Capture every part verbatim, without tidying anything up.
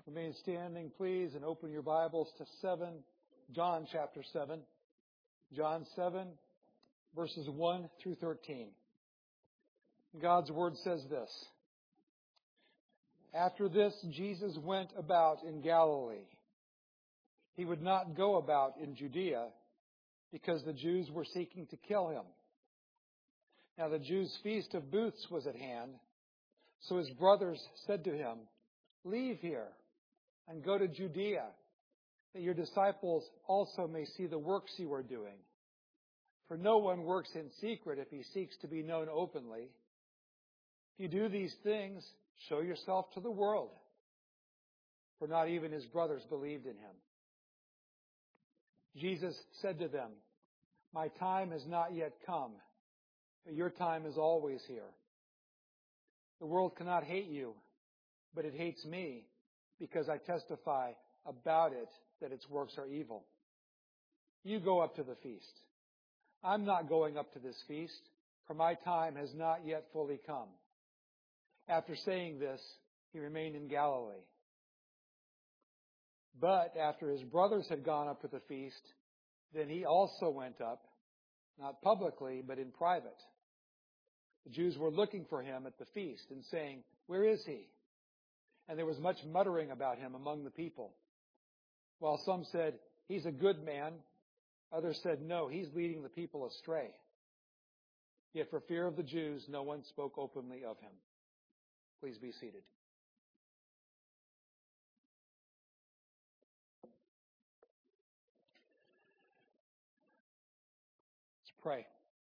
Remain standing, please, and open your Bibles to seven, John chapter seven. John seven, verses one through thirteen. God's Word says this. After this, Jesus went about in Galilee. He would not go about in Judea because the Jews were seeking to kill him. Now the Jews' feast of booths was at hand. So his brothers said to him, "Leave here and go to Judea, that your disciples also may see the works you are doing. For no one works in secret if he seeks to be known openly. If you do these things, show yourself to the world." For not even his brothers believed in him. Jesus said to them, "My time has not yet come, but your time is always here. The world cannot hate you, but it hates me, because I testify about it that its works are evil. You go up to the feast. I'm not going up to this feast, for my time has not yet fully come." After saying this, he remained in Galilee. But after his brothers had gone up to the feast, then he also went up, not publicly, but in private. The Jews were looking for him at the feast and saying, "Where is he?" And there was much muttering about him among the people. While some said, "He's a good man," others said, "No, he's leading the people astray." Yet for fear of the Jews, no one spoke openly of him. Please be seated. Let's pray.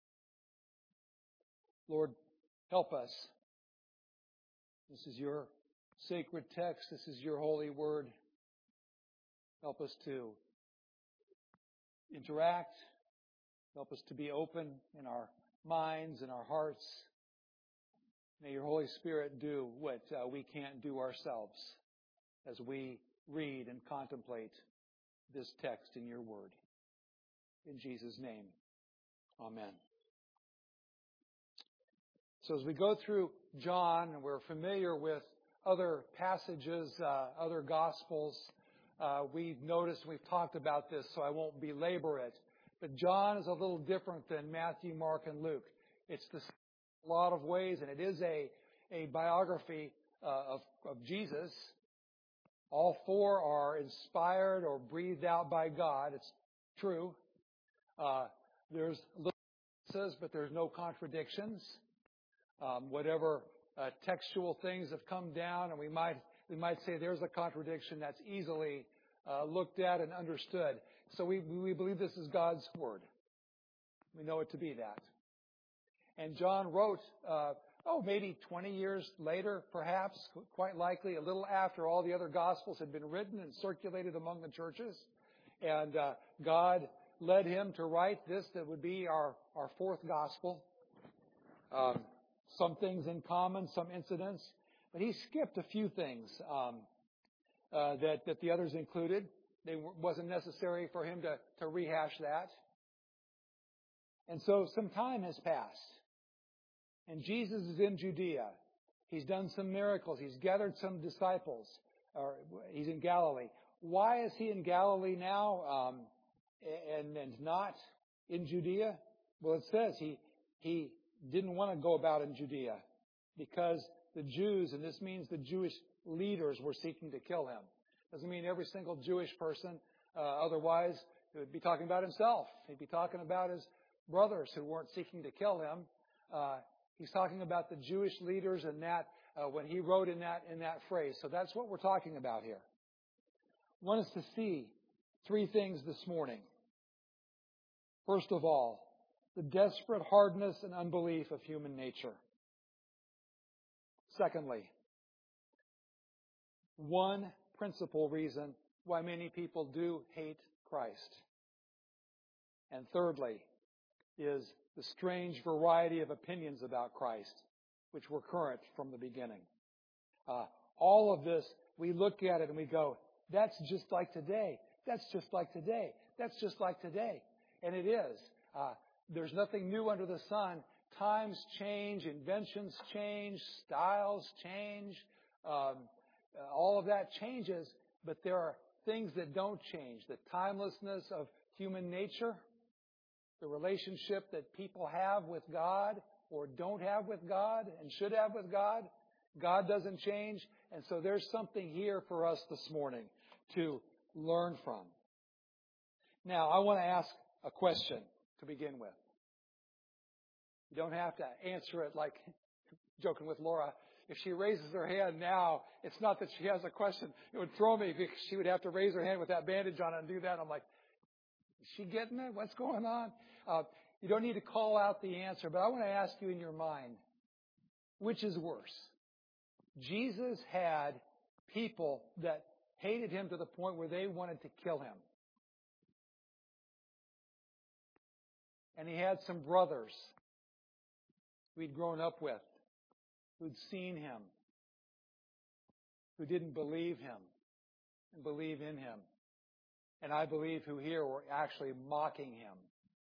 Lord, help us. This is your sacred text. This is your holy word. Help us to interact. Help us to be open in our minds and our hearts. May your Holy Spirit do what uh, we can't do ourselves as we read and contemplate this text in your word. In Jesus' name, amen. So as we go through John, and we're familiar with other passages, uh, other Gospels, uh, we've noticed, we've talked about this, so I won't belabor it. But John is a little different than Matthew, Mark, and Luke. It's the a lot of ways, and it is a, a biography uh, of, of Jesus. All four are inspired or breathed out by God. It's true. Uh, there's little differences, but there's no contradictions. Um, whatever uh, textual things have come down, and we might we might say there's a contradiction that's easily uh, looked at and understood. So we we believe this is God's word. We know it to be that. And John wrote, uh, oh, maybe twenty years later, perhaps, quite likely, a little after all the other Gospels had been written and circulated among the churches. And uh, God led him to write this that would be our, our fourth Gospel. Um, some things in common, some incidents. But he skipped a few things um, uh, that, that the others included. It wasn't necessary for him to, to rehash that. And so some time has passed. And Jesus is in Judea. He's done some miracles. He's gathered some disciples. Or he's in Galilee. Why is he in Galilee now um, and, and not in Judea? Well, it says he he didn't want to go about in Judea because the Jews, and this means the Jewish leaders, were seeking to kill him. Doesn't mean every single Jewish person. Uh, otherwise, he would be talking about himself. He'd be talking about his brothers who weren't seeking to kill him. Uh, He's talking about the Jewish leaders and that uh, when he wrote in that in that phrase. So that's what we're talking about here. I want us to see three things this morning. First of all, the desperate hardness and unbelief of human nature. Secondly, one principal reason why many people do hate Christ. And thirdly, is the strange variety of opinions about Christ, which were current from the beginning. Uh, all of this, we look at it and we go, that's just like today. That's just like today. That's just like today. And it is. Uh, there's nothing new under the sun. Times change, inventions change, styles change, um, Uh, all of that changes, but there are things that don't change. The timelessness of human nature, the relationship that people have with God or don't have with God and should have with God, God doesn't change. And so there's something here for us this morning to learn from. Now, I want to ask a question to begin with. You don't have to answer it like joking with Laura. If she raises her hand now, it's not that she has a question. It would throw me because she would have to raise her hand with that bandage on it and do that. I'm like, is she getting it? What's going on? Uh, you don't need to call out the answer, but I want to ask you in your mind, which is worse? Jesus had people that hated him to the point where they wanted to kill him. And he had some brothers who he'd grown up with, who'd seen him, who didn't believe him and believe in him. And I believe who here were actually mocking him.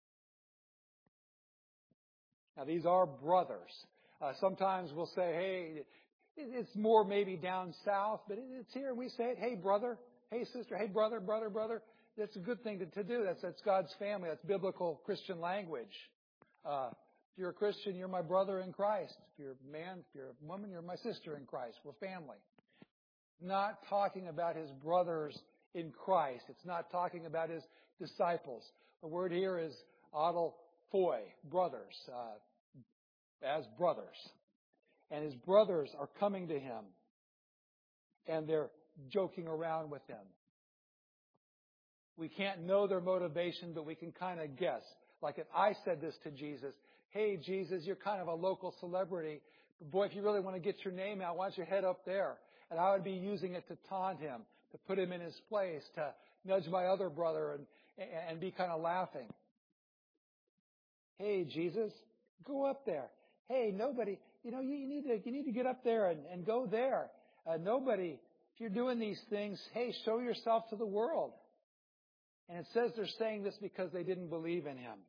Now, these are brothers. Uh, sometimes we'll say, hey, it's more maybe down south, but it's here. We say it, hey, brother, hey, sister, hey, brother, brother, brother. That's a good thing to, to do. That's, that's God's family. That's biblical Christian language. Uh, if you're a Christian, you're my brother in Christ. If you're a man, if you're a woman, you're my sister in Christ. We're family. Not talking about his brothers in Christ. It's not talking about his disciples. The word here is adelphoi, brothers, uh, as brothers. And his brothers are coming to him, and they're joking around with him. We can't know their motivation, but we can kind of guess. Like if I said this to Jesus, hey, Jesus, you're kind of a local celebrity. But boy, if you really want to get your name out, why don't you head up there? And I would be using it to taunt him, to put him in his place, to nudge my other brother and, and be kind of laughing. Hey, Jesus, go up there. Hey, nobody, you know, you, you need to you need to get up there and, and go there. Uh, nobody, if you're doing these things, hey, show yourself to the world. And it says they're saying this because they didn't believe in him.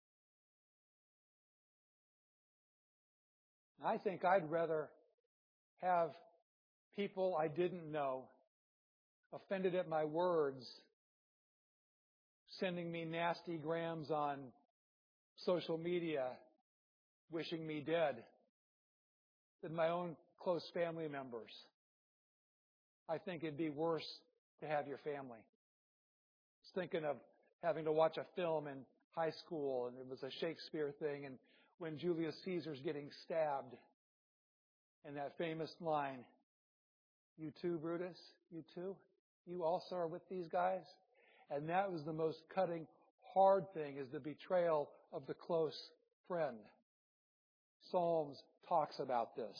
I think I'd rather have people I didn't know offended at my words, sending me nasty grams on social media, wishing me dead, than my own close family members. I think it'd be worse to have your family. I was thinking of having to watch a film in high school, and it was a Shakespeare thing, and when Julius Caesar's getting stabbed, and that famous line, you too, Brutus, you too? You also are with these guys? And that was the most cutting, hard thing, is the betrayal of the close friend. Psalms talks about this.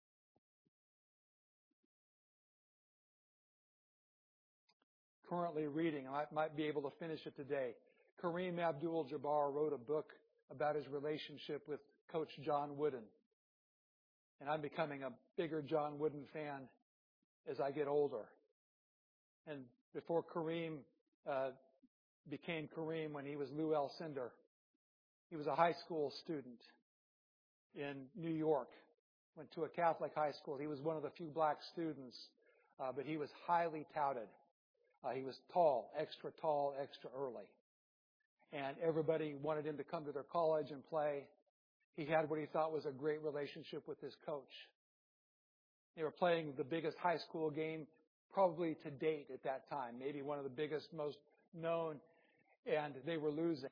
Currently reading, I might be able to finish it today. Kareem Abdul-Jabbar wrote a book about his relationship with Coach John Wooden. And I'm becoming a bigger John Wooden fan as I get older. And before Kareem uh, became Kareem, when he was Lou Alcindor, he was a high school student in New York. Went to a Catholic high school. He was one of the few black students, uh, but he was highly touted. Uh, he was tall, extra tall, extra early. And everybody wanted him to come to their college and play. He had what he thought was a great relationship with his coach. They were playing the biggest high school game probably to date at that time, maybe one of the biggest, most known, and they were losing.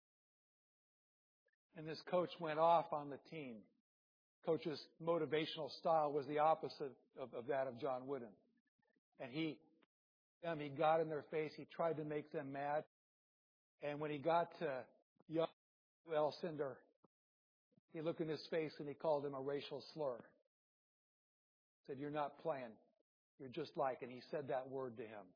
And this coach went off on the team. Coach's motivational style was the opposite of, of that of John Wooden. And he, um, he got in their face. He tried to make them mad. And when he got to young Alcindor, he looked in his face and he called him a racial slur. Said, "You're not playing. You're just like," and he said that word to him.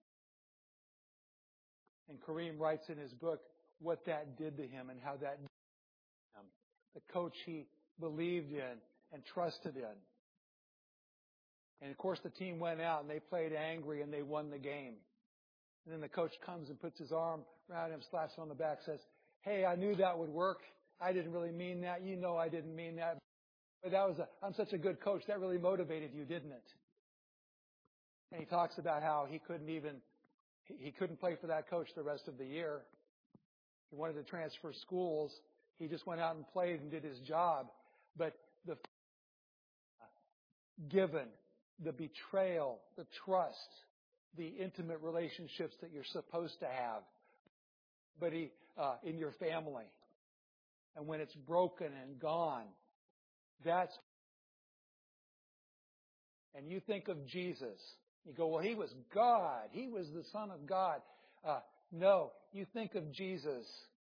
And Kareem writes in his book what that did to him and how that did to him. The coach he believed in and trusted in. And of course the team went out and they played angry and they won the game. And then the coach comes and puts his arm around him, slaps him on the back, says, "Hey, I knew that would work. I didn't really mean that. You know I didn't mean that. But that was a, I'm such a good coach. That really motivated you, didn't it?" And he talks about how he couldn't even, he couldn't play for that coach the rest of the year. He wanted to transfer schools. He just went out and played and did his job. But the given, the betrayal, the trust, the intimate relationships that you're supposed to have, but he, uh, in your family. And when it's broken and gone, that's, and you think of Jesus. You go, well, he was God. He was the Son of God. Uh, no, you think of Jesus.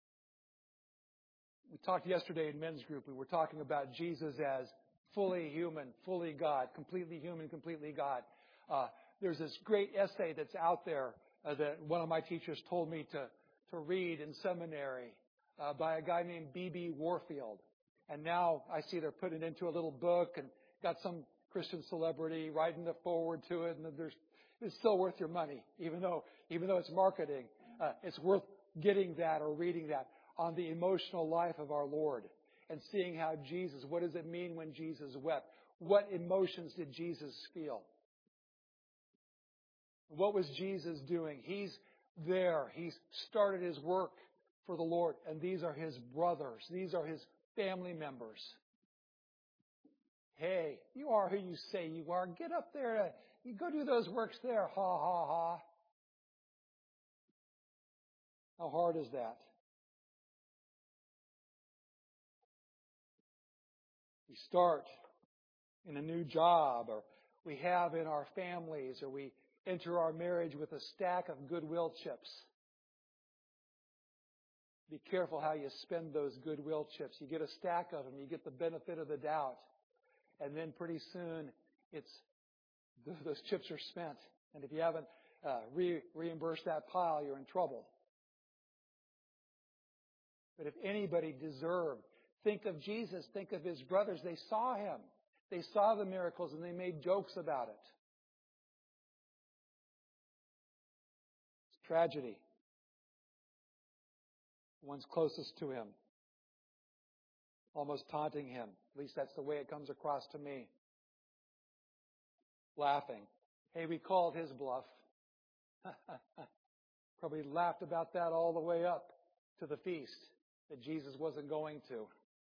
We talked yesterday in men's group. We were talking about Jesus as fully human, fully God, completely human, completely God. Uh, there's this great essay that's out there uh, that one of my teachers told me to, to read in seminary uh, by a guy named B B Warfield. And now I see they're putting it into a little book and got some Christian celebrity writing the forward to it, and there's, it's still worth your money, even though even though it's marketing. Uh, it's worth getting that or reading that on the emotional life of our Lord and seeing how Jesus, what does it mean when Jesus wept? What emotions did Jesus feel? What was Jesus doing? He's there. He's started his work for the Lord, and these are his brothers. These are his family members. Hey, you are who you say you are. Get up there. You go do those works there. Ha, ha, ha. How hard is that? We start in a new job, or we have in our families, or we enter our marriage with a stack of goodwill chips. Be careful how you spend those goodwill chips. You get a stack of them. You get the benefit of the doubt. And then pretty soon, it's those chips are spent. And if you haven't uh, re- reimbursed that pile, you're in trouble. But if anybody deserved, think of Jesus. Think of his brothers. They saw him. They saw the miracles, and they made jokes about it. It's tragedy. The ones closest to him, almost taunting him. At least that's the way it comes across to me. Laughing. Hey, we called his bluff. Probably laughed about that all the way up to the feast that Jesus wasn't going to.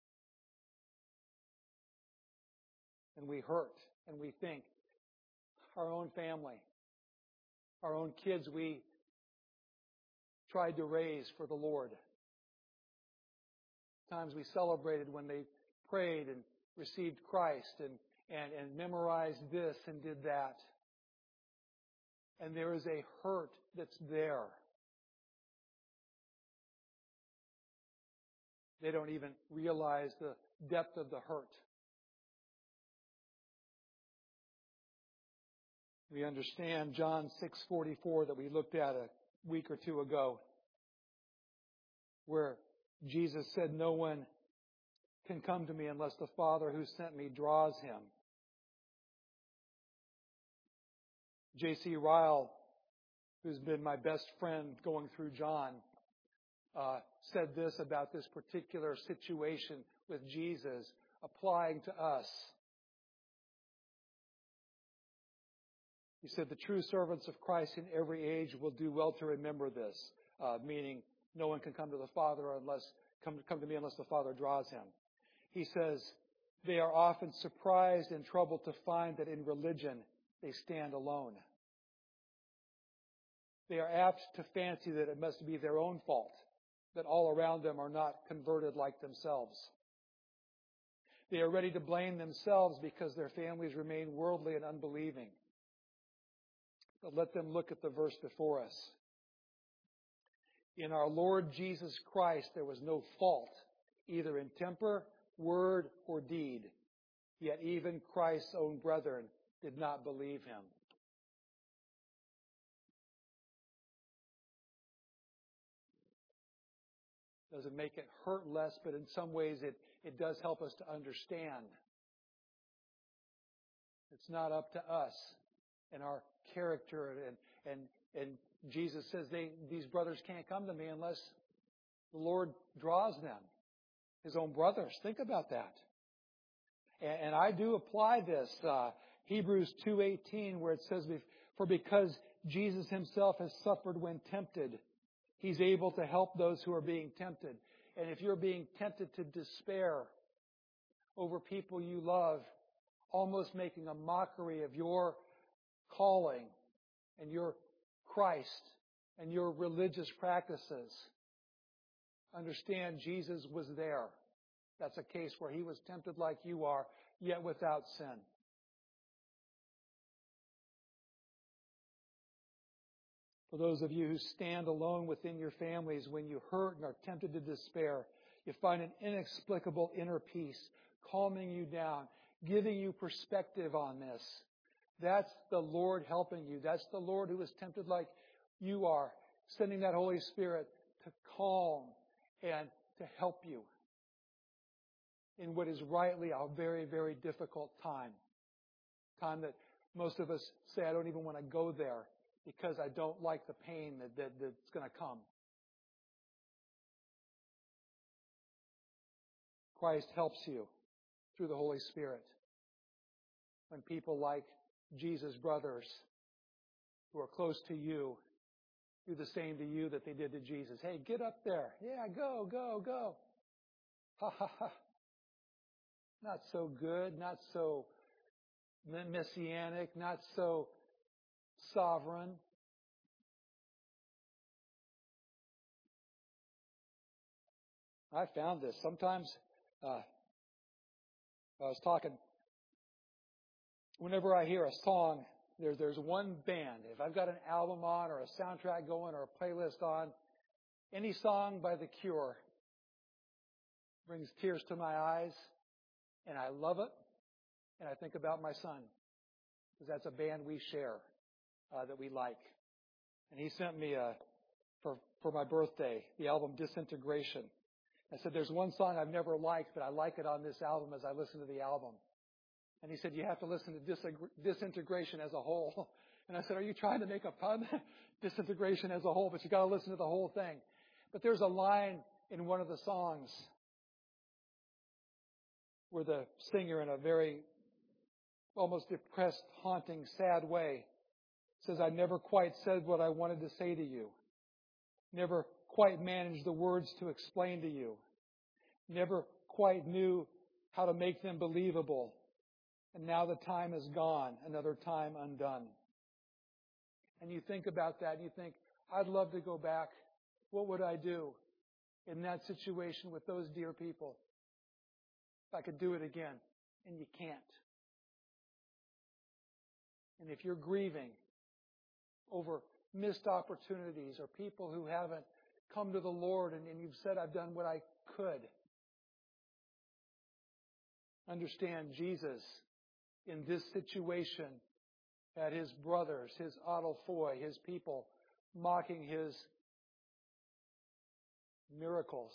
And we hurt and we think our own family, our own kids we tried to raise for the Lord. Times we celebrated when they prayed and received Christ and, and, and memorized this and did that. And there is a hurt that's there. They don't even realize the depth of the hurt. We understand John six forty-four that we looked at a week or two ago, where Jesus said, "No one can come to me unless the Father who sent me draws him." J C Ryle, who's been my best friend going through John, uh, said this about this particular situation with Jesus applying to us. He said, "The true servants of Christ in every age will do well to remember this," uh, meaning no one can come to the Father unless come, come to me unless the Father draws him. He says, "They are often surprised and troubled to find that in religion they stand alone. They are apt to fancy that it must be their own fault, that all around them are not converted like themselves. They are ready to blame themselves because their families remain worldly and unbelieving. But let them look at the verse before us. In our Lord Jesus Christ there was no fault, either in temper, word, or deed. Yet even Christ's own brethren did not believe him." Doesn't make it hurt less, but in some ways it, it does help us to understand. It's not up to us and our character, and and and Jesus says they these brothers can't come to me unless the Lord draws them. His own brothers. Think about that. And, and I do apply this. Uh, Hebrews two eighteen, where it says, "For because Jesus himself has suffered when tempted, he's able to help those who are being tempted." And if you're being tempted to despair over people you love, almost making a mockery of your calling and your Christ and your religious practices, understand Jesus was there. That's a case where he was tempted like you are, yet without sin. For those of you who stand alone within your families when you hurt and are tempted to despair, you find an inexplicable inner peace, calming you down, giving you perspective on this. That's the Lord helping you. That's the Lord who is tempted like you are, sending that Holy Spirit to calm and to help you in what is rightly a very, very difficult time. Time that most of us say, I don't even want to go there because I don't like the pain that, that, that's going to come. Christ helps you through the Holy Spirit. When people like Jesus' brothers who are close to you do the same to you that they did to Jesus. Hey, get up there. Yeah, go, go, go. Ha, ha, ha. Not so good, not so messianic, not so sovereign. I found this. Sometimes uh, I was talking, whenever I hear a song, there, there's one band. If I've got an album on or a soundtrack going or a playlist on, any song by The Cure brings tears to my eyes, and I love it, and I think about my son, because that's a band we share uh, that we like. And he sent me a, for, for my birthday, the album Disintegration. I said, there's one song I've never liked, but I like it on this album as I listen to the album. And he said, you have to listen to Disintegration as a whole. And I said, are you trying to make a pun? Disintegration as a whole, but you got to listen to the whole thing. But there's a line in one of the songs where the singer, in a very almost depressed, haunting, sad way, says, I never quite said what I wanted to say to you. Never quite managed the words to explain to you. Never quite knew how to make them believable. And now the time is gone, another time undone. And you think about that and you think, I'd love to go back. What would I do in that situation with those dear people? If I could do it again. And you can't. And if you're grieving over missed opportunities or people who haven't come to the Lord and, and you've said, I've done what I could, understand Jesus in this situation had his brothers, his adelphoi, his people mocking his miracles.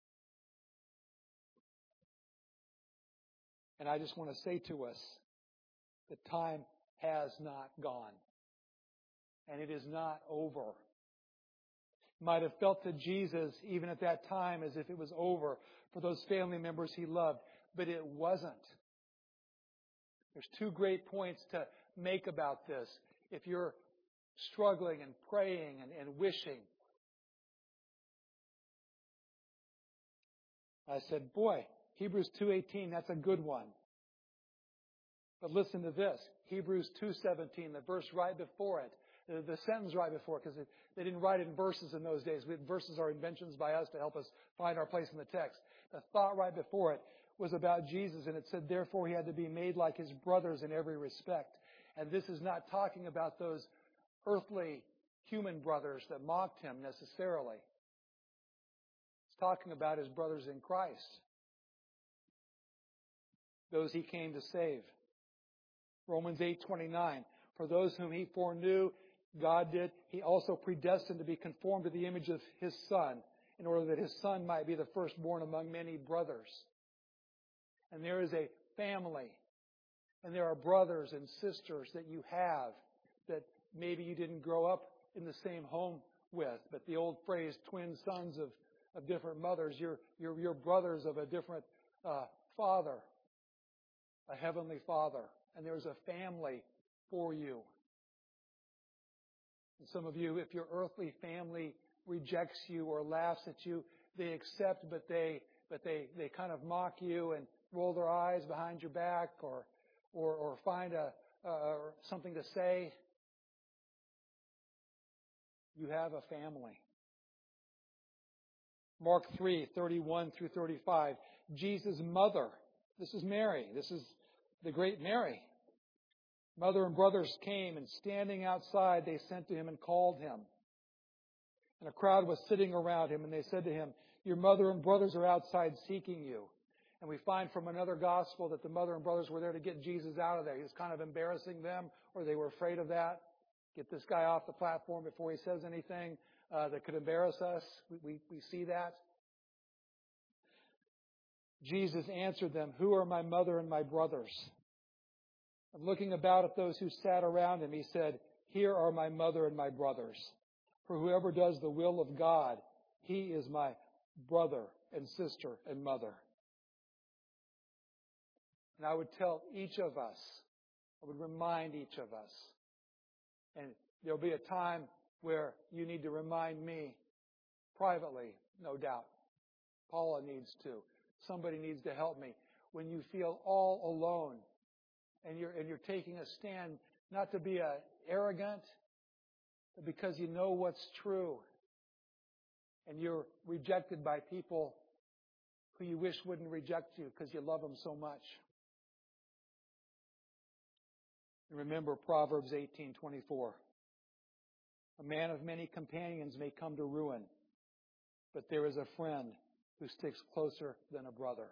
And I just want to say to us, the time has not gone. And it is not over. Might have felt to Jesus, even at that time, as if it was over for those family members he loved. But it wasn't. There's two great points to make about this. If you're struggling and praying and, and wishing. I said, boy, Hebrews two eighteen, that's a good one. But listen to this. Hebrews two seventeen, the verse right before it. The, the sentence right before it, because they didn't write it in verses in those days. We, verses are inventions by us to help us find our place in the text. The thought right before it was about Jesus, and it said, therefore he had to be made like his brothers in every respect. And this is not talking about those earthly human brothers that mocked him necessarily. It's talking about his brothers in Christ, those he came to save. Romans eight twenty-nine, for those whom he foreknew, God did, he also predestined to be conformed to the image of his Son, in order that his Son might be the firstborn among many brothers. And there is a family, and there are brothers and sisters that you have that maybe you didn't grow up in the same home with, but the old phrase, twin sons of, of different mothers, you're, you're, you're brothers of a different uh, father, a heavenly Father. and there's a family for you. And some of you, if your earthly family rejects you or laughs at you, they accept, but they but they, they kind of mock you and roll their eyes behind your back, or or, or find a uh, something to say. You have a family. Mark three, thirty-one through thirty-five. Jesus' mother. This is Mary. This is the great Mary. Mother and brothers came, and standing outside, they sent to him and called him. And a crowd was sitting around him, and they said to him, "Your mother and brothers are outside seeking you." And we find from another gospel that the mother and brothers were there to get Jesus out of there. He was kind of embarrassing them, or they were afraid of that. Get this guy off the platform before he says anything uh, that could embarrass us. We, we, we see that. Jesus answered them, "Who are my mother and my brothers?" And looking about at those who sat around him, he said, "Here are my mother and my brothers. For whoever does the will of God, he is my brother and sister and mother." And I would tell each of us, I would remind each of us, and there'll be a time where you need to remind me privately, no doubt. Paula needs to. Somebody needs to help me. When you feel all alone and you're, and you're taking a stand, not to be uh, arrogant, but because you know what's true, and you're rejected by people who you wish wouldn't reject you because you love them so much. And remember Proverbs eighteen twenty-four. A man of many companions may come to ruin, but there is a friend who sticks closer than a brother.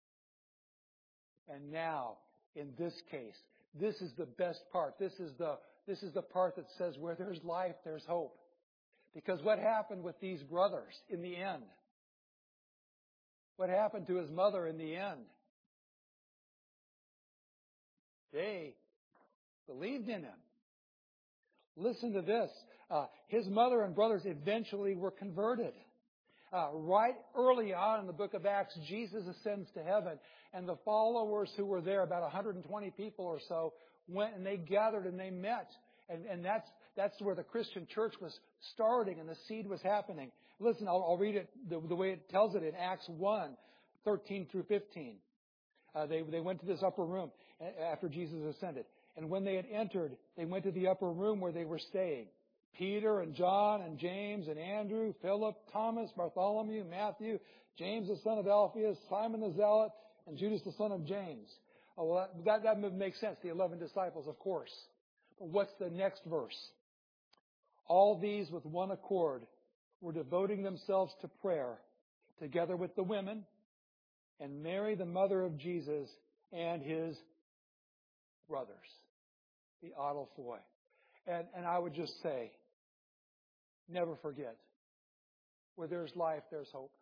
And now, in this case, this is the best part. This is the, this is the part that says where there's life, there's hope. Because what happened with these brothers in the end? What happened to his mother in the end? They believed in him. Listen to this. Uh, his mother and brothers eventually were converted. Uh, right early on in the book of Acts, Jesus ascends to heaven, and the followers who were there, about one hundred twenty people or so, went and they gathered and they met. And, and that's, that's where the Christian church was starting and the seed was happening. Listen, I'll, I'll read it the, the way it tells it in Acts one, thirteen through fifteen. Uh, they, they went to this upper room after Jesus ascended. And when they had entered, they went to the upper room where they were staying. Peter and John and James and Andrew, Philip, Thomas, Bartholomew, Matthew, James the son of Alphaeus, Simon the Zealot, and Judas the son of James. Oh, well, that, that, that makes sense. The eleven disciples, of course. But what's the next verse? All these with one accord were devoting themselves to prayer, together with the women, and Mary, the mother of Jesus, and his brothers, the Adelphoi. And, and I would just say, never forget, where there's life, there's hope.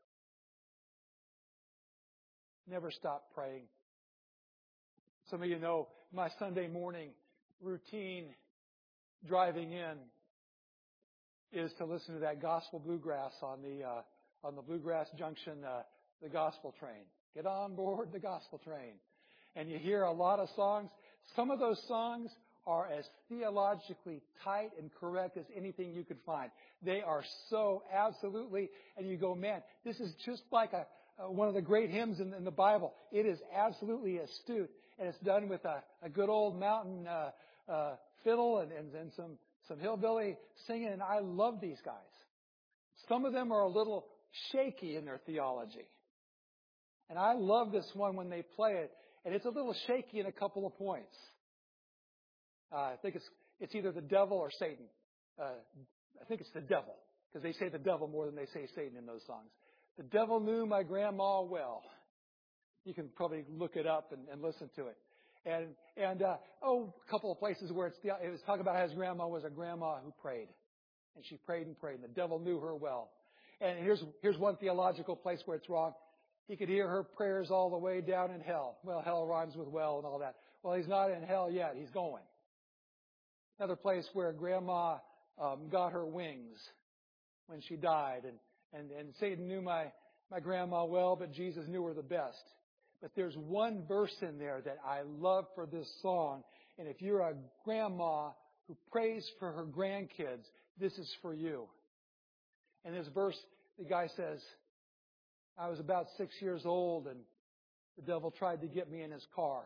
Never stop praying. Some of you know my Sunday morning routine driving in is to listen to that gospel bluegrass on the uh, on the Bluegrass Junction, uh, the gospel train. Get on board the gospel train. And you hear a lot of songs. Some of those songs are as theologically tight and correct as anything you could find. They are so absolutely, and you go, man, this is just like a, uh, one of the great hymns in, in the Bible. It is absolutely astute, and it's done with a, a good old mountain uh, uh, fiddle and, and, and some, some hillbilly singing, and I love these guys. Some of them are a little shaky in their theology. And I love this one when they play it, and it's a little shaky in a couple of points. Uh, I think it's it's either the devil or Satan. Uh, I think it's the devil, because they say the devil more than they say Satan in those songs. The devil knew my grandma well. You can probably look it up and, and listen to it. And and uh, oh, a couple of places where it's the, it was talking about how his grandma was a grandma who prayed, and she prayed and prayed, and the devil knew her well. And here's here's one theological place where it's wrong. He could hear her prayers all the way down in hell. Well, hell rhymes with well and all that. Well, he's not in hell yet. He's going. Another place where Grandma um, got her wings when she died. And, and, and Satan knew my, my grandma well, but Jesus knew her the best. But there's one verse in there that I love for this song. And if you're a grandma who prays for her grandkids, this is for you. In this verse, the guy says, I was about six years old and the devil tried to get me in his car.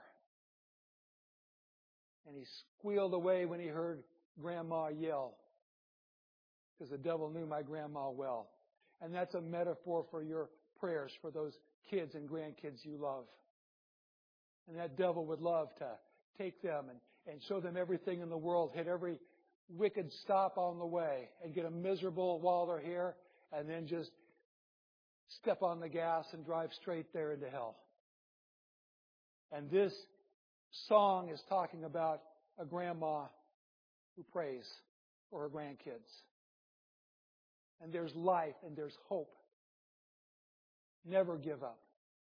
And he squealed away when he heard Grandma yell, because the devil knew my grandma well. And that's a metaphor for your prayers for those kids and grandkids you love. And that devil would love to take them and, and show them everything in the world, hit every wicked stop on the way, and get them miserable while they're here, and then just step on the gas and drive straight there into hell. And this song is talking about a grandma who prays for her grandkids. And there's life and there's hope. Never give up.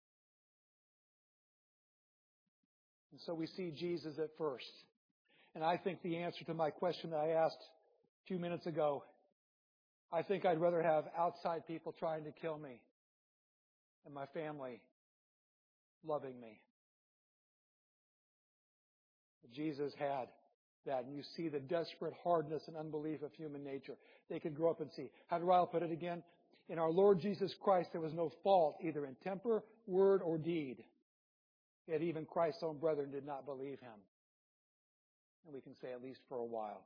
And so we see Jesus at first. And I think the answer to my question that I asked a few minutes ago, I think I'd rather have outside people trying to kill me and my family loving me. But Jesus had that. And you see the desperate hardness and unbelief of human nature. They could grow up and see. How did Ryle put it again? In our Lord Jesus Christ, there was no fault, either in temper, word, or deed. Yet even Christ's own brethren did not believe him. And we can say at least for a while.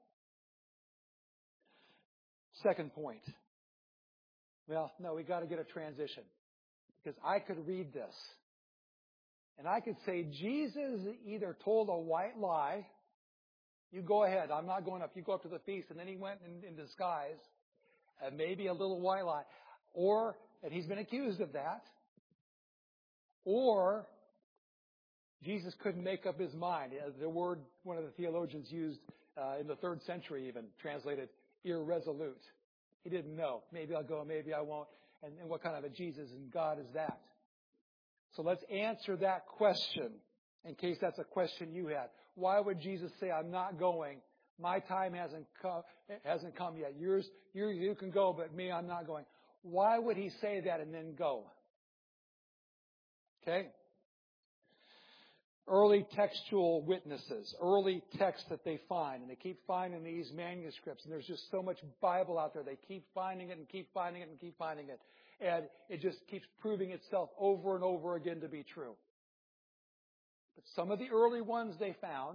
Second point. Well, no, we got to get a transition. Because I could read this. And I could say Jesus either told a white lie. You go ahead. I'm not going up. You go up to the feast. And then he went in, in disguise. And maybe a little white lie. Or, and he's been accused of that. Or, Jesus couldn't make up his mind. The word one of the theologians used uh, in the third century even, translated irresolute. He didn't know. Maybe I'll go, maybe I won't. And, and what kind of a Jesus and God is that? So let's answer that question in case that's a question you had. Why would Jesus say, I'm not going? My time hasn't come, hasn't come yet. Yours, you, you can go, but me, I'm not going. Why would he say that and then go? Okay? Early textual witnesses, early texts that they find, and they keep finding these manuscripts, and there's just so much Bible out there. They keep finding it and keep finding it and keep finding it. And it just keeps proving itself over and over again to be true. But some of the early ones they found,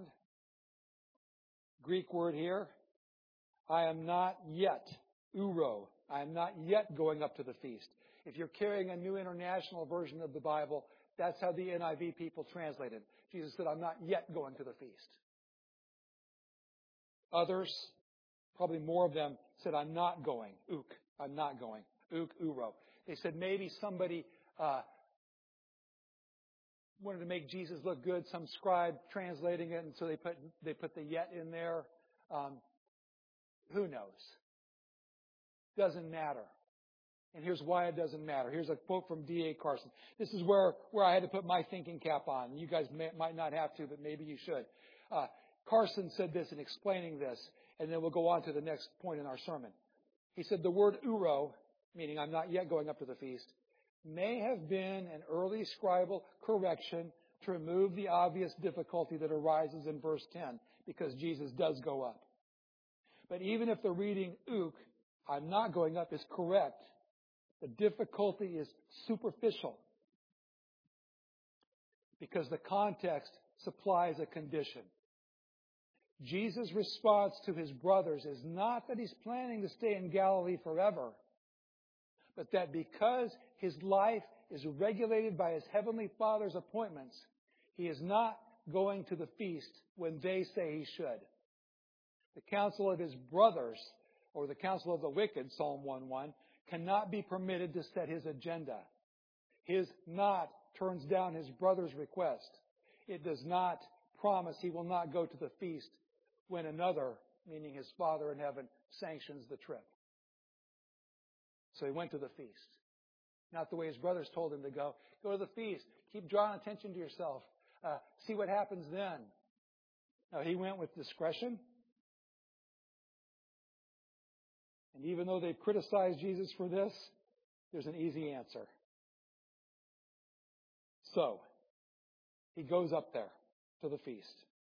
Greek word here, I am not yet, uro, I am not yet going up to the feast. If you're carrying a New International Version of the Bible, that's how the N I V people translated. Jesus said, I'm not yet going to the feast. Others, probably more of them, said, I'm not going. Ook, I'm not going. Ook, uro. They said maybe somebody uh, wanted to make Jesus look good, some scribe translating it, and so they put they put the yet in there. Um, who knows? Doesn't matter. And here's why it doesn't matter. Here's a quote from D A Carson. This is where, where I had to put my thinking cap on. You guys may, might not have to, but maybe you should. Uh, Carson said this in explaining this, and then we'll go on to the next point in our sermon. He said the word uro, meaning I'm not yet going up to the feast, may have been an early scribal correction to remove the obvious difficulty that arises in verse ten, because Jesus does go up. But even if the reading ook, I'm not going up, is correct, the difficulty is superficial because the context supplies a condition. Jesus' response to his brothers is not that he's planning to stay in Galilee forever, but that because his life is regulated by his heavenly Father's appointments, he is not going to the feast when they say he should. The counsel of his brothers, or the counsel of the wicked, Psalm one one, cannot be permitted to set his agenda. His not turns down his brother's request. It does not promise he will not go to the feast when another, meaning his Father in heaven, sanctions the trip. So he went to the feast. Not the way his brothers told him to go. Go to the feast. Keep drawing attention to yourself. Uh, see what happens then. No, he went with discretion. And even though they've criticized Jesus for this, there's an easy answer. So, He goes up there to the feast.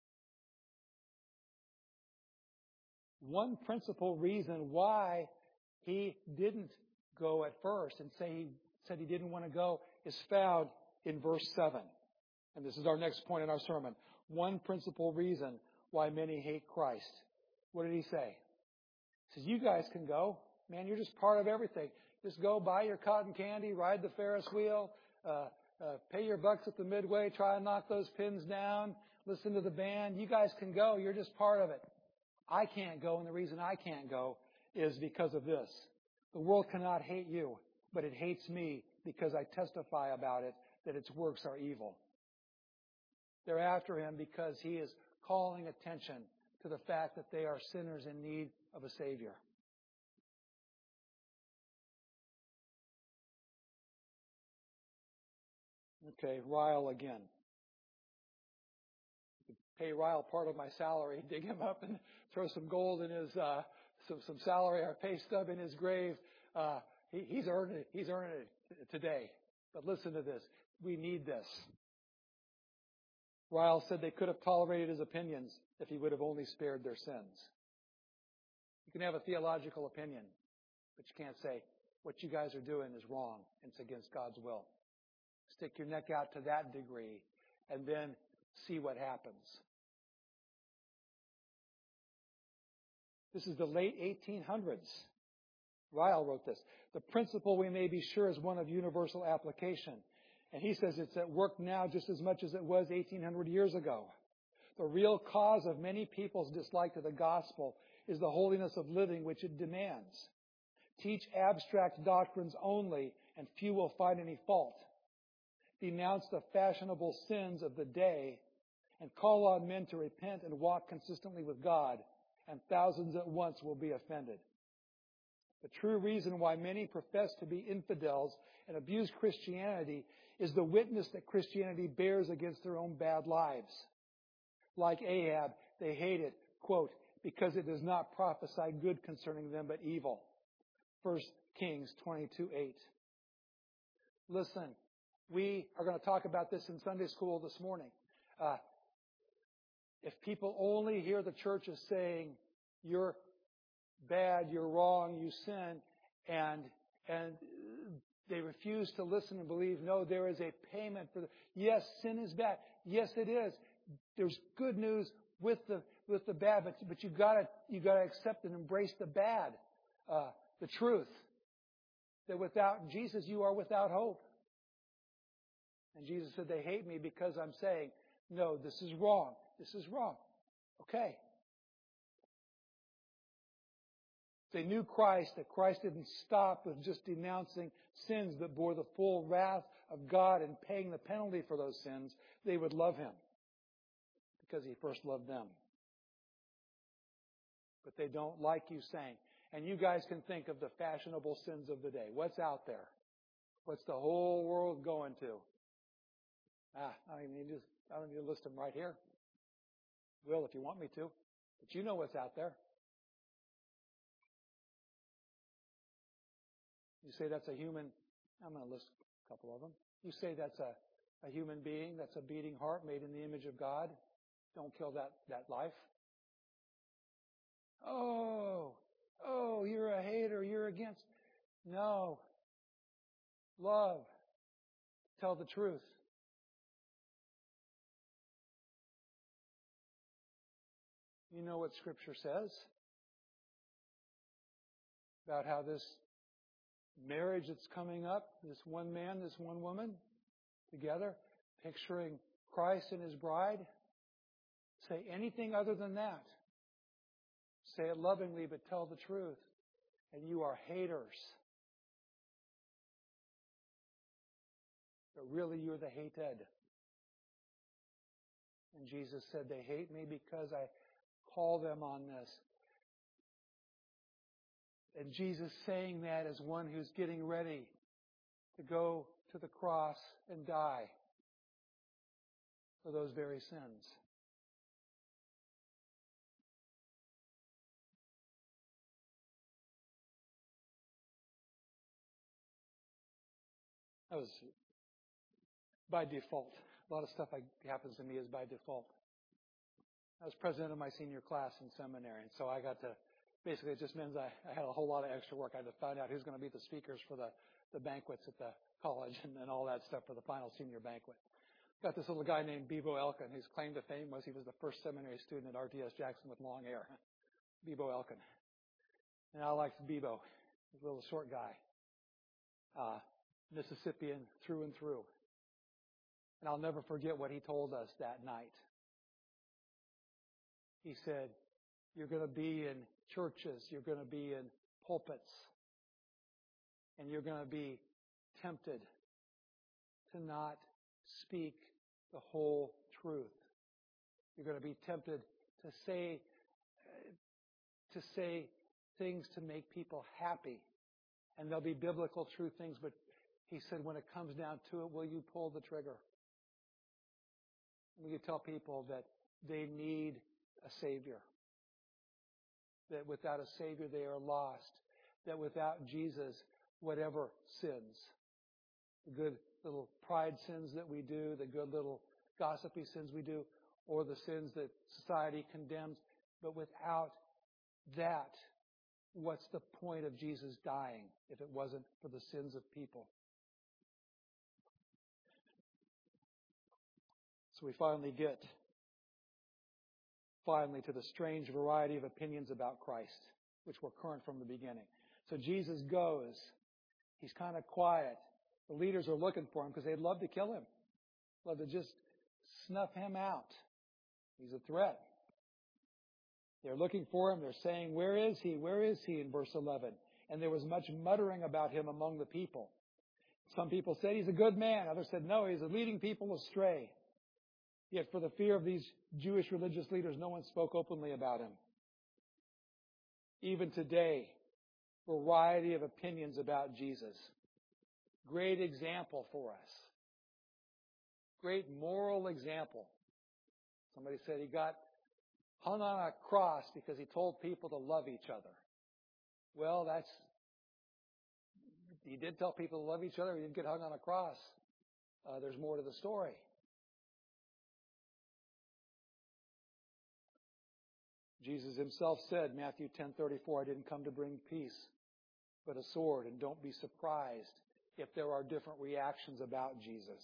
One principal reason why he didn't go at first and say he said he didn't want to go is found in verse seven. And this is our next point in our sermon. One principal reason why many hate Christ. What did he say? He says, you guys can go. Man, you're just part of everything. Just go buy your cotton candy, ride the Ferris wheel, uh, uh, pay your bucks at the Midway, try and knock those pins down, listen to the band. You guys can go. You're just part of it. I can't go, and the reason I can't go is because of this. The world cannot hate you, but it hates me because I testify about it, that its works are evil. They're after him because he is calling attention to the fact that they are sinners in need of a Savior. Okay, Ryle again. Pay Ryle part of my salary, dig him up and throw some gold in his, uh, some, some salary or pay stub in his grave. Uh, he, he's earned it. He's earned it today. But listen to this. We need this. Ryle said they could have tolerated his opinions if he would have only spared their sins. You can have a theological opinion, but you can't say, what you guys are doing is wrong and it's against God's will. Stick your neck out to that degree and then see what happens. This is the late eighteen hundreds. Ryle wrote this. The principle, we may be sure, is one of universal application. And he says it's at work now just as much as it was eighteen hundred years ago. The real cause of many people's dislike to the gospel is the holiness of living which it demands. Teach abstract doctrines only, and few will find any fault. Denounce the fashionable sins of the day, and call on men to repent and walk consistently with God, and thousands at once will be offended. The true reason why many profess to be infidels and abuse Christianity is the witness that Christianity bears against their own bad lives. Like Ahab, they hate it, quote, because it does not prophesy good concerning them, but evil. First Kings twenty-two eight. Listen, we are going to talk about this in Sunday school this morning. Uh, if people only hear the churches saying, you're bad, you're wrong, you sin, and and they refuse to listen and believe, no, there is a payment for the, yes, sin is bad. Yes, it is. There's good news with the with the bad, but but you gotta you gotta accept and embrace the bad, uh, the truth that without Jesus you are without hope. And Jesus said, they hate me because I'm saying, no, this is wrong. This is wrong. Okay. They knew Christ, that Christ didn't stop with just denouncing sins, but bore the full wrath of God and paying the penalty for those sins. They would love him because he first loved them. But they don't like you saying. And you guys can think of the fashionable sins of the day. What's out there? What's the whole world going to? Ah, I don't need to, I don't need to list them right here. Will, if you want me to. But you know what's out there. You say that's a human, I'm going to list a couple of them. You say that's a, a human being, that's a beating heart made in the image of God. Don't kill that, that life. Oh, oh, you're a hater, you're against. No. Love. Tell the truth. You know what Scripture says about how this marriage that's coming up, this one man, this one woman, together, picturing Christ and his bride. Say anything other than that. Say it lovingly, but tell the truth. And you are haters. But really, you're the hated. And Jesus said, they hate me because I call them on this. And Jesus saying that as one who's getting ready to go to the cross and die for those very sins. That was by default. A lot of stuff I, happens to me is by default. I was president of my senior class in seminary, and so I got to, basically it just means I, I had a whole lot of extra work. I had to find out who's going to be the speakers for the, the banquets at the college and, and all that stuff for the final senior banquet. Got this little guy named Bebo Elkin. His claim to fame was he was the first seminary student at R T S Jackson with long hair. Bebo Elkin. And I liked Bebo. He's a little short guy. Uh, Mississippian through and through. And I'll never forget what he told us that night. He said, you're going to be in churches, you're going to be in pulpits, and you're going to be tempted to not speak the whole truth. You're going to be tempted to say, to say things to make people happy. And there'll be biblical true things, but he said, when it comes down to it, will you pull the trigger? Will you tell people that they need a Savior? That without a Savior they are lost. That without Jesus, whatever sins, the good little pride sins that we do, the good little gossipy sins we do, or the sins that society condemns, but without that, what's the point of Jesus dying if it wasn't for the sins of people? So we finally get finally to the strange variety of opinions about Christ, which were current from the beginning. So Jesus goes. He's kind of quiet. The leaders are looking for him because they'd love to kill him. Love to just snuff him out. He's a threat. They're looking for him. They're saying, where is he? Where is he? In verse eleven. And there was much muttering about him among the people. Some people said he's a good man. Others said, no, he's leading people astray. Yet for the fear of these Jewish religious leaders, no one spoke openly about him. Even today, variety of opinions about Jesus. Great example for us. Great moral example. Somebody said he got hung on a cross because he told people to love each other. Well, that's, he did tell people to love each other. He didn't get hung on a cross. Uh, there's more to the story. Jesus himself said, Matthew ten thirty-four, I didn't come to bring peace, but a sword. And don't be surprised if there are different reactions about Jesus.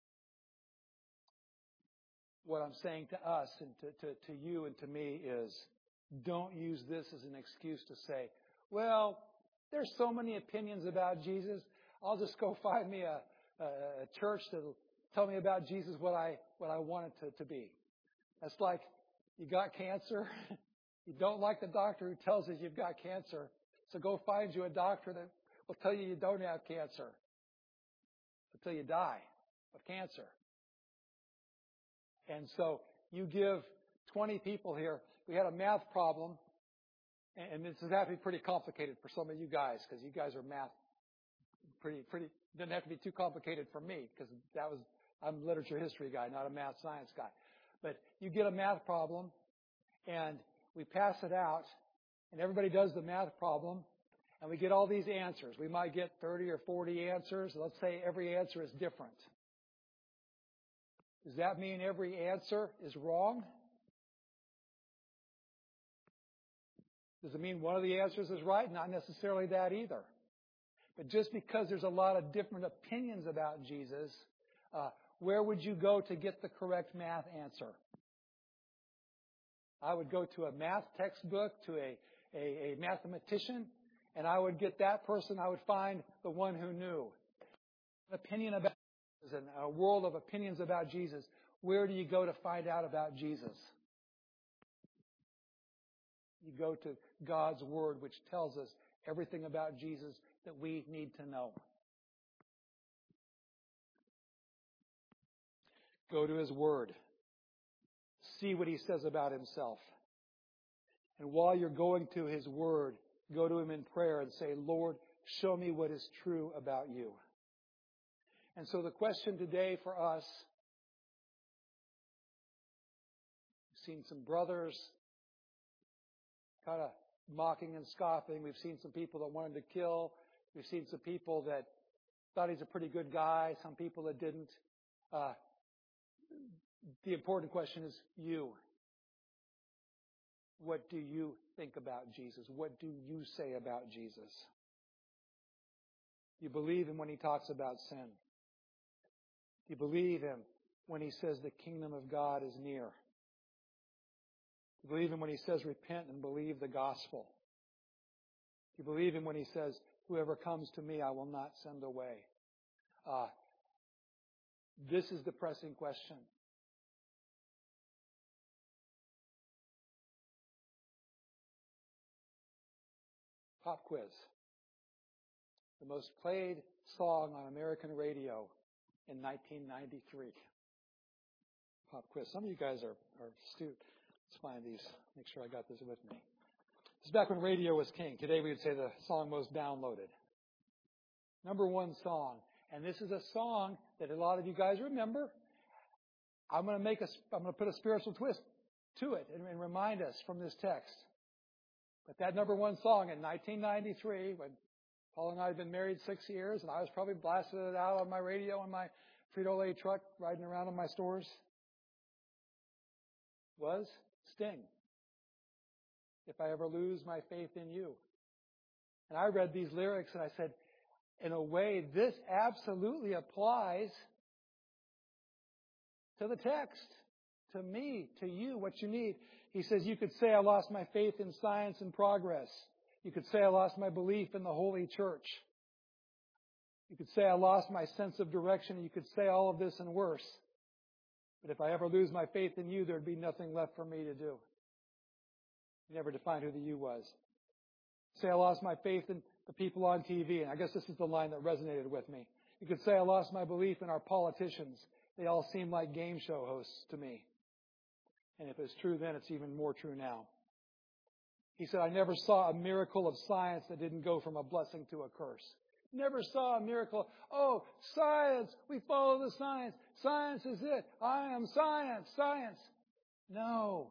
What I'm saying to us and to, to, to you and to me is, don't use this as an excuse to say, well, there's so many opinions about Jesus. I'll just go find me a, a, a church that'll tell me about Jesus what I what I want it to, to be. That's like you got cancer. You don't like the doctor who tells you you've got cancer. So go find you a doctor that will tell you you don't have cancer until you die of cancer. And so you give twenty people here. We had a math problem, and this is actually pretty complicated for some of you guys because you guys are math pretty, pretty, didn't have to be too complicated for me because that was, I'm a literature history guy, not a math science guy. But you get a math problem, and we pass it out, and everybody does the math problem, and we get all these answers. We might get thirty or forty answers. Let's say every answer is different. Does that mean every answer is wrong? Does it mean one of the answers is right? Not necessarily that either. But just because there's a lot of different opinions about Jesus, uh, where would you go to get the correct math answer? I would go to a math textbook, to a, a, a mathematician, and I would get that person, I would find the one who knew. An opinion about Jesus, and a world of opinions about Jesus. Where do you go to find out about Jesus? You go to God's Word, which tells us everything about Jesus that we need to know. Go to His Word. See what He says about Himself. And while you're going to His Word, go to Him in prayer and say, Lord, show me what is true about You. And so the question today for us, we've seen some brothers kind of mocking and scoffing. We've seen some people that wanted to kill. We've seen some people that thought he's a pretty good guy, some people that didn't. Uh, The important question is you. What do you think about Jesus? What do you say about Jesus? Do you believe him when he talks about sin? Do you believe him when he says the kingdom of God is near? Do you believe him when he says repent and believe the gospel? Do you believe him when he says, whoever comes to me I will not send away? Uh, this is the pressing question. Pop quiz. The most played song on American radio in nineteen ninety-three. Pop quiz. Some of you guys are, are astute. Let's find these. Make sure I got this with me. This is back when radio was king. Today we would say the song most downloaded. Number one song. And this is a song that a lot of you guys remember. I'm going to make a, I'm going to put a spiritual twist to it and, and remind us from this text. But that number one song in nineteen ninety-three, when Paul and I had been married six years, and I was probably blasting it out on my radio in my Frito-Lay truck, riding around in my stores, was Sting. If I ever lose my faith in you. And I read these lyrics and I said, in a way, this absolutely applies to the text, to me, to you, what you need. He says, you could say I lost my faith in science and progress. You could say I lost my belief in the Holy Church. You could say I lost my sense of direction. You could say all of this and worse. But if I ever lose my faith in you, there'd be nothing left for me to do. You never defined who the you was. Say I lost my faith in the people on T V. And I guess this is the line that resonated with me. You could say I lost my belief in our politicians. They all seem like game show hosts to me. And if it's true then, it's even more true now. He said, I never saw a miracle of science that didn't go from a blessing to a curse. Never saw a miracle. Oh, science. We follow the science. Science is it. I am science. Science. No.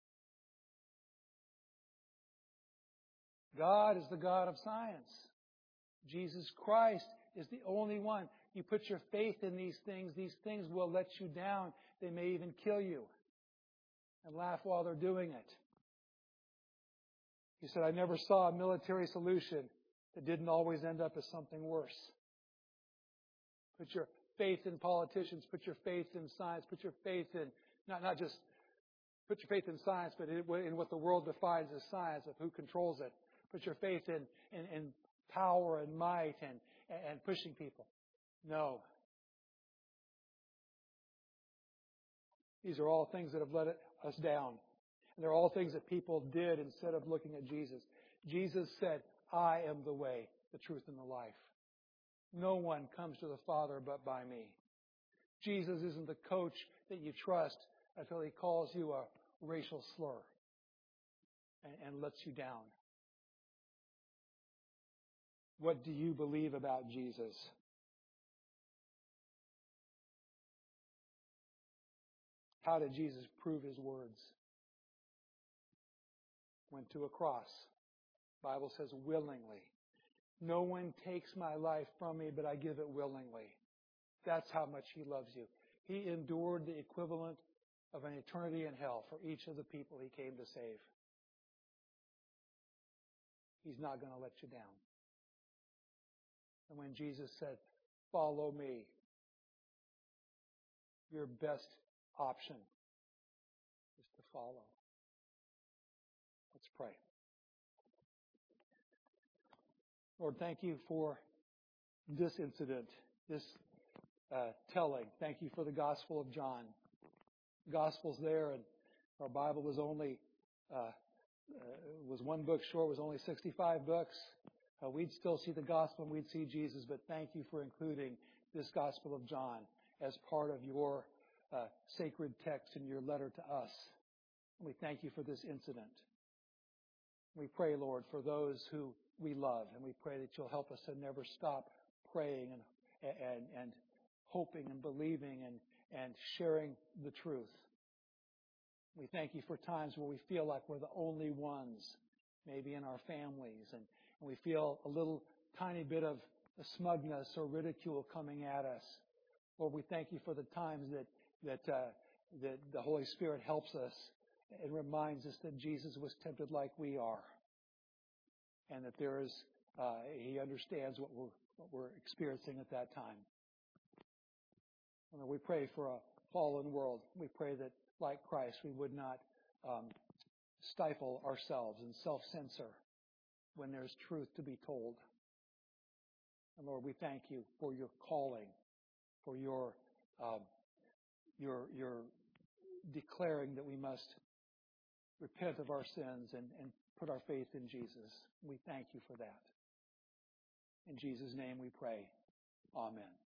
God is the God of science. Jesus Christ is the only one. You put your faith in these things, these things will let you down. They may even kill you. And laugh while they're doing it. He said, I never saw a military solution that didn't always end up as something worse. Put your faith in politicians. Put your faith in science. Put your faith in, not, not just put your faith in science, but in, in what the world defines as science, of who controls it. Put your faith in, in, in power and might and, and pushing people. No. These are all things that have let it, us down. And they're all things that people did instead of looking at Jesus. Jesus said, I am the way, the truth, and the life. No one comes to the Father but by me. Jesus isn't the coach that you trust until he calls you a racial slur and, and lets you down. What do you believe about Jesus? How did Jesus prove his words? Went to a cross. The Bible says willingly. No one takes my life from me, but I give it willingly. That's how much he loves you. He endured the equivalent of an eternity in hell for each of the people he came to save. He's not going to let you down. And when Jesus said, follow me, your best option is to follow. Let's pray. Lord, thank you for this incident, this uh, telling. Thank you for the Gospel of John. The Gospel's there, and our Bible was only uh, uh, was one book short, was only sixty-five books. Uh, we'd still see the Gospel and we'd see Jesus, but thank you for including this Gospel of John as part of your uh, sacred text in your letter to us. And we thank you for this incident. We pray, Lord, for those who we love, and we pray that you'll help us to never stop praying and and, and hoping and believing and, and sharing the truth. We thank you for times where we feel like we're the only ones, maybe in our families, and, and we feel a little tiny bit of smugness or ridicule coming at us. Lord, we thank you for the times that that uh, that the Holy Spirit helps us and reminds us that Jesus was tempted like we are, and that there is, uh, He understands what we're, what we're experiencing at that time. And we pray for a fallen world. We pray that, like Christ, we would not um, stifle ourselves and self-censor when there's truth to be told. And Lord, we thank you for your calling, for your um, your your declaring that we must repent of our sins and, and put our faith in Jesus. We thank you for that. In Jesus' name we pray. Amen.